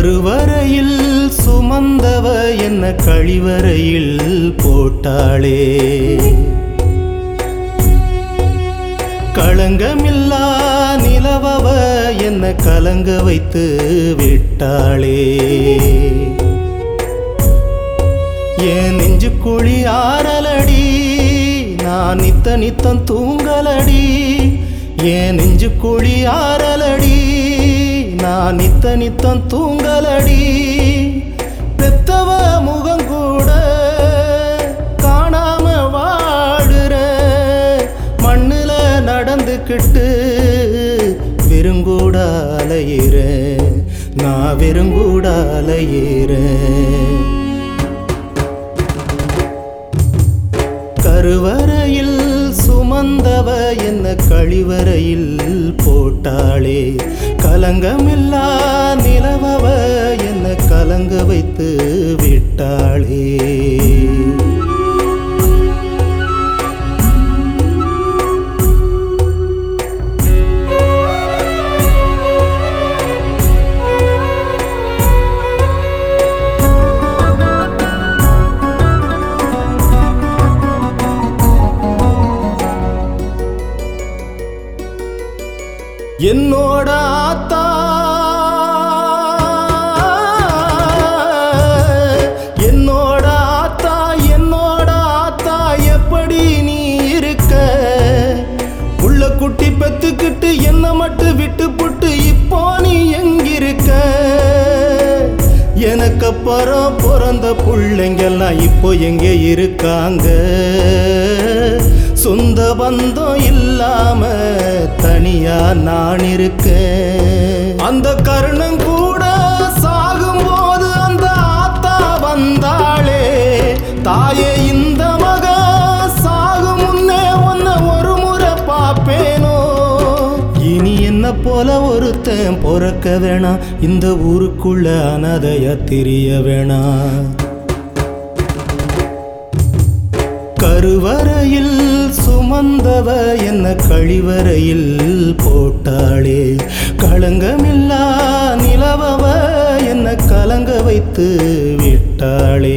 கருவறையில் சுமந்தவ என்ன கழிவறையில் போட்டாளே. களங்கமில்லா நிலவவ என்ன கலங்க வைத்து விட்டாளே. என் நெஞ்சு குழி ஆறலடி, நான் நித்த நித்தம் தூங்கலடி. என் நெஞ்சு குழி ஆறலடி, நான் நித்த நித்தம் தூங்கலடி. பெத்தவ முகம் கூட காணாம வாடுற, மண்ணுல நடந்துக்கிட்டு வெறுங்கூட அலையிறேன், நான் வெறுங்கூட அலையிறேன். கருவறையில் சுமந்தவ என்ன கழிவறையில் போட்டாளே. கலங்கமில்லா நிலவவ என்ன கலங்க வைத்து விட்டாளே. என்னோட ஆத்தா என்னோட ஆத்தா என்னோட ஆத்தா எப்படி நீ இருக்க? உள்ள குட்டி பெத்துக்கிட்டு என்ன மட்டும் விட்டு புட்டு இப்போ நீ எங்கிருக்க? எனக்கு அப்புறம் பிறந்த புள்ளைங்கெல்லாம் இப்போ எங்கே இருக்காங்க? சொந்த பந்தம் இல்லாம தனியா நான் இருக்கேன். அந்த கருணம் கூட சாகும்போது அந்த ஆத்தா வந்தாளே. தாயே இந்த மக சாகும் முன்னே உன்னை ஒரு முறை பாப்பேனோ. இனி என்ன போல ஒருத்தன் பொறக்க வேணாம், இந்த ஊருக்குள்ள அனாதையா திரிய வேணாம். கருவறையில் சுமந்தவ என்ன கழிவறையில் போட்டாளே. களங்கமில்லா நிலவவ என்ன கலங்க வைத்து விட்டாளே.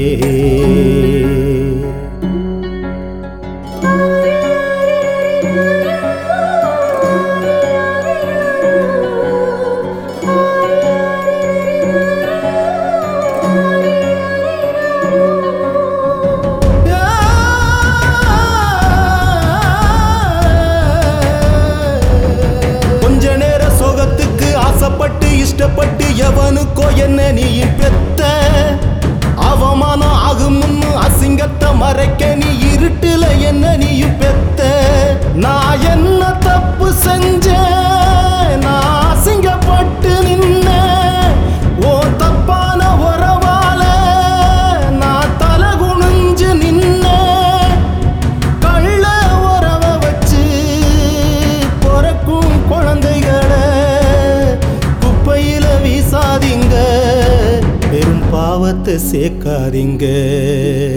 இஷ்டப்பட்டு எவனுக்கோ என்ன நீ பெத்த, அவமானம் ஆகும் முன்னு அசிங்கத்தை மறைக்க நீ இருட்டுல என்ன நீ பெத்த. நான் என்ன தப்பு செஞ்சேன், நான் அசிங்கப்பட்டு நின்ன. ஓ தப்பான உறவால நான் தலை குனிஞ்சு நின்ன. கள்ள உறவை வச்சு பிறக்கும் குழந்தைகளை வீசாதீங்க, பெரும் பாவத்தை சேர்க்காதீங்க.